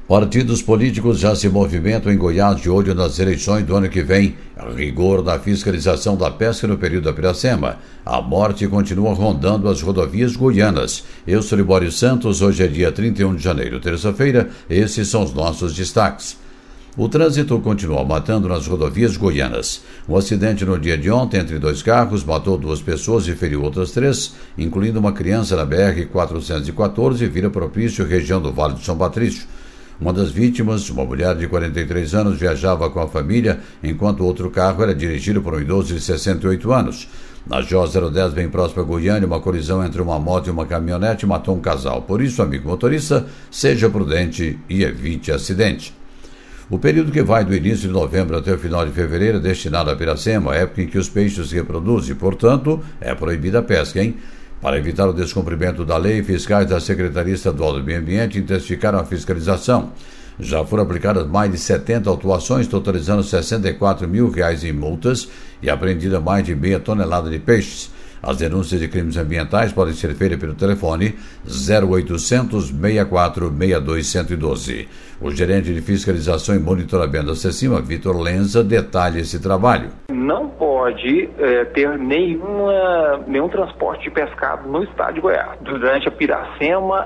Partidos políticos já se movimentam em Goiás de olho nas eleições do ano que vem. Rigor na fiscalização da pesca no período da Piracema. A morte continua rondando as rodovias goianas. Eu sou Libório Santos, hoje é dia 31 de janeiro, terça-feira. Esses são os nossos destaques. O trânsito continua matando nas rodovias goianas. Um acidente no dia de ontem entre dois carros matou 2 pessoas e feriu outras 3, incluindo uma criança na BR-414, Vila Propício, região do Vale do São Patrício. Uma das vítimas, uma mulher de 43 anos, viajava com a família, enquanto outro carro era dirigido por um idoso de 68 anos. Na J010, bem próximo a Goiânia, uma colisão entre uma moto e uma caminhonete matou um casal. Por isso, amigo motorista, seja prudente e evite acidente. O período que vai do início de novembro até o final de fevereiro é destinado à Piracema, época em que os peixes se reproduzem, portanto, é proibida a pesca, hein? Para evitar o descumprimento da lei, fiscais da Secretaria Estadual do Meio Ambiente intensificaram a fiscalização. Já foram aplicadas mais de 70 autuações, totalizando R$64 mil em multas e apreendida mais de meia tonelada de peixes. As denúncias de crimes ambientais podem ser feitas pelo telefone 0800 64 62 112. O gerente de fiscalização e monitoramento da SECIMA, Vitor Lenza, detalha esse trabalho. Não pode ter nenhum transporte de pescado no estado de Goiás, durante a Piracema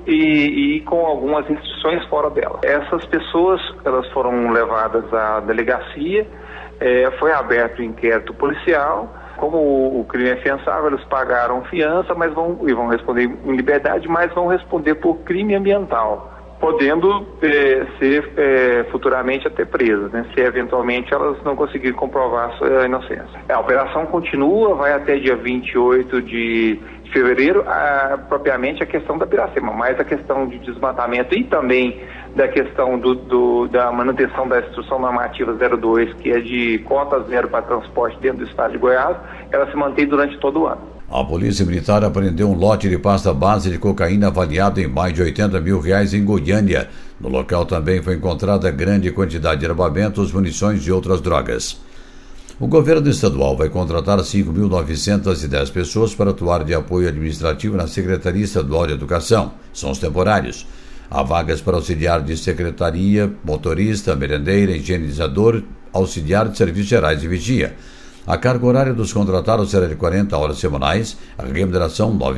e com algumas instituições fora dela. Essas pessoas, elas foram levadas à delegacia, foi aberto o inquérito policial. Como o crime é afiançável, eles pagaram fiança, mas vão responder em liberdade, mas vão responder por crime ambiental, podendo ser futuramente até presas, né, se eventualmente elas não conseguirem comprovar a sua inocência. A operação continua, vai até dia 28 de fevereiro, propriamente a questão da Piracema, mas a questão de desmatamento e também da questão da manutenção da instrução normativa 02, que é de cota zero para transporte dentro do estado de Goiás, ela se mantém durante todo o ano. A Polícia Militar apreendeu um lote de pasta base de cocaína avaliado em mais de R$80 mil em Goiânia. No local também foi encontrada grande quantidade de armamentos, munições e outras drogas. O governo estadual vai contratar 5.910 pessoas para atuar de apoio administrativo na Secretaria Estadual de Educação. São os temporários. Há vagas para auxiliar de secretaria, motorista, merendeira, higienizador, auxiliar de serviços gerais e vigia. A carga horária dos contratados será de 40 horas semanais, a remuneração R$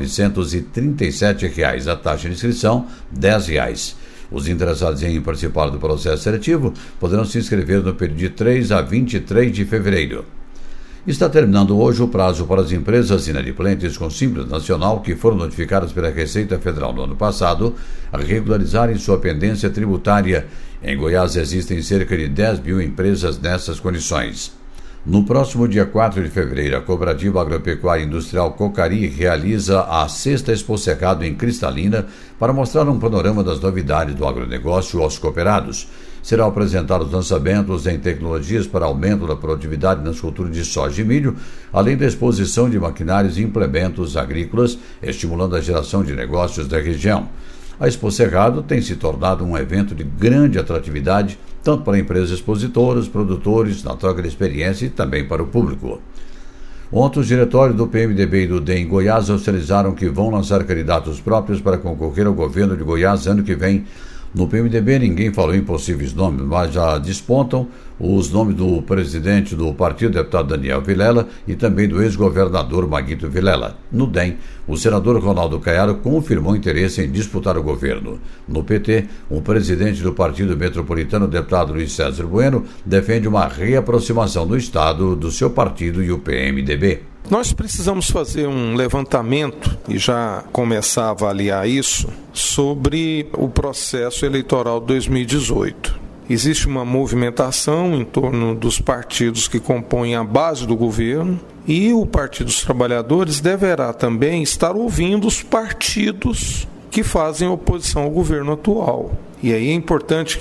937, a taxa de inscrição R$ 10. Os interessados em participar do processo seletivo poderão se inscrever no período de 3 a 23 de fevereiro. Está terminando hoje o prazo para as empresas inadimplentes com Simples Nacional que foram notificadas pela Receita Federal no ano passado a regularizarem sua pendência tributária. Em Goiás existem cerca de 10 mil empresas nessas condições. No próximo dia 4 de fevereiro, a Cooperativa Agropecuária Industrial Cocari realiza a 6ª Expo Cerrado em Cristalina para mostrar um panorama das novidades do agronegócio aos cooperados. Serão apresentados lançamentos em tecnologias para aumento da produtividade nas culturas de soja e milho, além da exposição de maquinários e implementos agrícolas, estimulando a geração de negócios da região. A Expo Cerrado tem se tornado um evento de grande atratividade, tanto para empresas expositoras, produtores, na troca de experiência e também para o público. Ontem, os diretórios do PMDB e do DEM em Goiás oficializaram que vão lançar candidatos próprios para concorrer ao governo de Goiás ano que vem. No PMDB ninguém falou em possíveis nomes, mas já despontam os nomes do presidente do partido, deputado Daniel Vilela, e também do ex-governador Maguito Vilela. No DEM, o senador Ronaldo Caiado confirmou interesse em disputar o governo. No PT, o presidente do partido metropolitano, deputado Luiz César Bueno, defende uma reaproximação do Estado do seu partido e o PMDB. Nós precisamos fazer um levantamento e já começar a avaliar isso sobre o processo eleitoral de 2018. Existe uma movimentação em torno dos partidos que compõem a base do governo e o Partido dos Trabalhadores deverá também estar ouvindo os partidos que fazem oposição ao governo atual. E aí é importante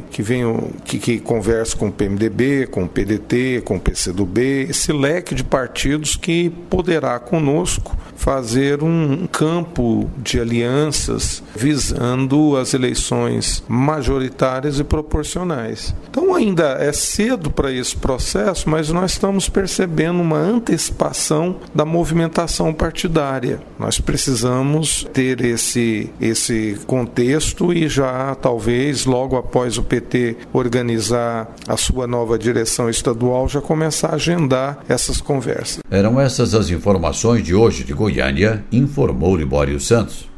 que converse com o PMDB, com o PDT, com o PCdoB, esse leque de partidos que poderá conosco fazer um campo de alianças visando as eleições majoritárias e proporcionais. Então ainda é cedo para esse processo, mas nós estamos percebendo uma antecipação da movimentação partidária. Nós precisamos ter esse contexto e já talvez talvez logo após o PT organizar a sua nova direção estadual, já começar a agendar essas conversas. Eram essas as informações de hoje de Goiânia, informou Libório Santos.